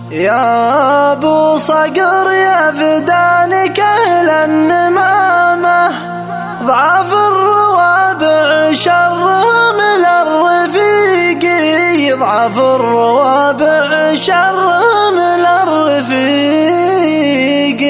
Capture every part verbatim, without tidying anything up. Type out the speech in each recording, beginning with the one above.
يا ابو صقر يا فدانك اهل النمامه، ضعف الروابع شرهم للرفيق، ضعف الروابع شرهم للرفيق.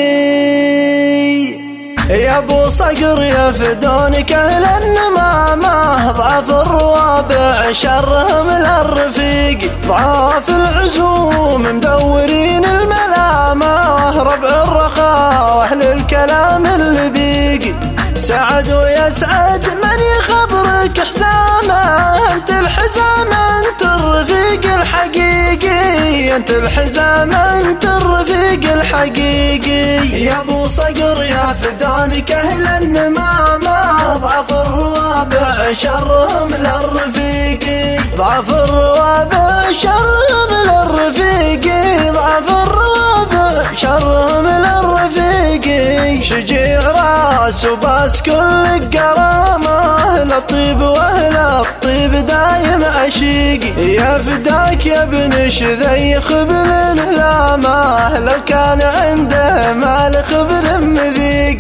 يا ابو صقر يا فدانك اهل النمامه، ضعف الروابع شرهم للرفيق، ضعاف العزوم مدورين الملامه، ربع الرخاء واهل الكلام اللبيق. سعد ويسعد من يخبرك حزامه، انت الحزام انت الرفيق الحقيقي، انت الحزام انت الرفيق الحقيقي. يا ابو صقر يا فدانك اهل النمامه، ضعف الروابع شرهم للرفيق، ضعف الروابع شرهم للرفيق، ضعف الروابع شرهم للرفيق. شجيع راس وباس كل قرامه، للطيب واهل الطيب دايم عشيق. يا فداك يا ابن شذي خبل هلامه، لو كان عنده مال خبل مذيق،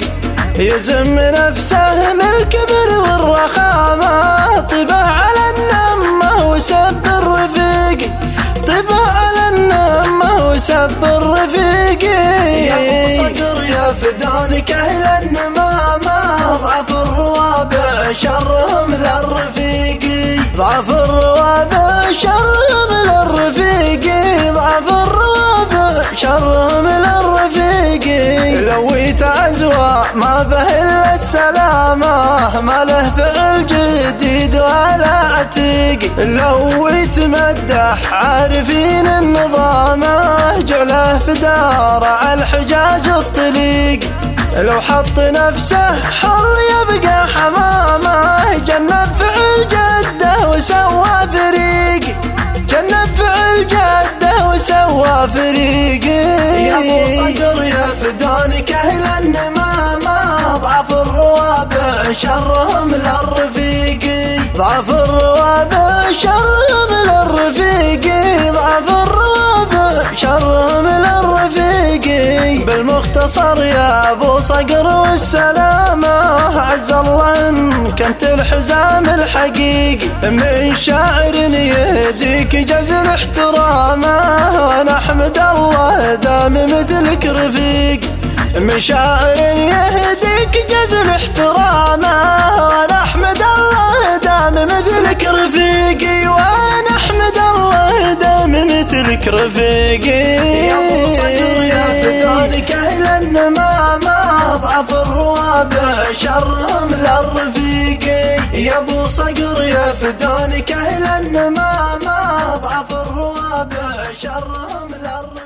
يزم نفسه من الكبر والرخامه، طبع على النمه وسب الرفيق، طبع على النمه وسب الرفيق. يا ابو صقر يا فدانك اهل النمامه، ضعف الروابع شرهم للرفيق، ضعف الروابع شرهم للرفيق، ضعف الروابع شرهم للرفيق. لويت عزوى ما به الا السلامه، ما له فعل جديد ولا عتيق، لويت مدح عارفين النظامه، جعله في دار على الحجاج الطليق، لو حط نفسه حر يبقى حمامه، جنب فعل جده وسوى فريق، جنب فعل جده وسوى فريق. يا ابو صقر يا فدانك اهل النمامه، ضعف الروابع شرهم للرفيق، ضعف الروابع شرهم للرفيق، ضعف الروابع شرهم للرفيق. بالمختصر يا ابو صقر والسلامه، عز الله انك انت الحزام الحقيقي، من شاعر يهديك جزل احترامه، وانا احمد الله دام مثلك رفيق، من شاعر يهديك جزل احترامه، وانا احمد الله دام مثلك رفيقي، وانا احمد الله دام مثلك رفيقي. يا ابو صقر يا فدانك اهل النمامه، ضعف الروابع شرهم للرفيق. يا ابو صقر يا فدانك اهل النمامه، ضعف الروابع شرهم للرفيق.